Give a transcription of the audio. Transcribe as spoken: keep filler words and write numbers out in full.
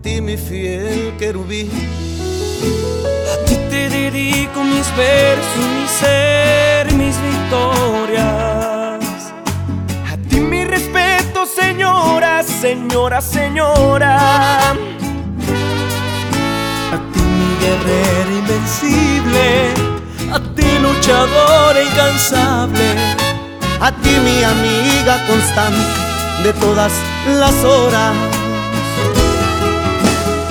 ti mi fiel querubín. A ti te dedico mis versos, mi ser, mis victorias. A ti mi respeto, señora, señora, señora. A ti mi guerrera invencible, a ti luchadora incansable, a ti mi amiga constante de todas las horas.